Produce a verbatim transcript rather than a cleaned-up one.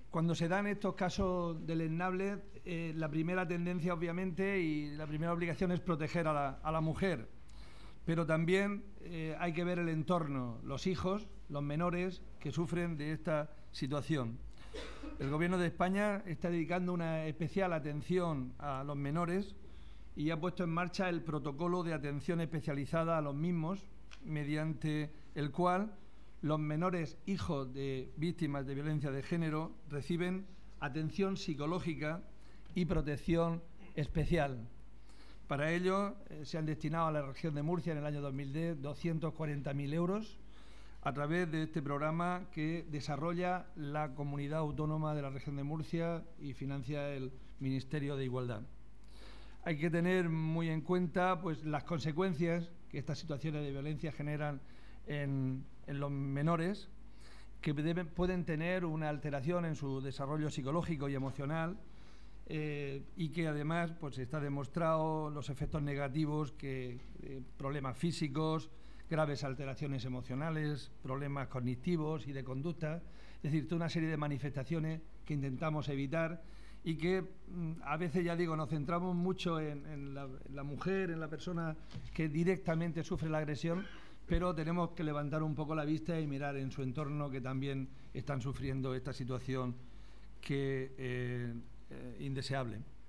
Cuando se dan estos casos deleznables, eh, la primera tendencia, obviamente, y la primera obligación es proteger a la, a la mujer. Pero también eh, hay que ver el entorno, los hijos, los menores que sufren de esta situación. El Gobierno de España está dedicando una especial atención a los menores y ha puesto en marcha el protocolo de atención especializada a los mismos, mediante el cual los menores hijos de víctimas de violencia de género reciben atención psicológica y protección especial. Para ello eh, se han destinado a la región de Murcia en el año dos mil diez doscientos cuarenta mil euros a través de este programa que desarrolla la Comunidad Autónoma de la Región de Murcia y financia el Ministerio de Igualdad. Hay que tener muy en cuenta pues, las consecuencias que estas situaciones de violencia generan en, en los menores, que deben, pueden tener una alteración en su desarrollo psicológico y emocional, eh, y que además pues, está demostrado los efectos negativos, que eh, problemas físicos, graves alteraciones emocionales, problemas cognitivos y de conducta, es decir, toda una serie de manifestaciones que intentamos evitar y que a veces, ya digo, nos centramos mucho en, en, la, en la mujer, en la persona que directamente sufre la agresión, pero tenemos que levantar un poco la vista y mirar en su entorno, que también están sufriendo esta situación que eh, eh, indeseable.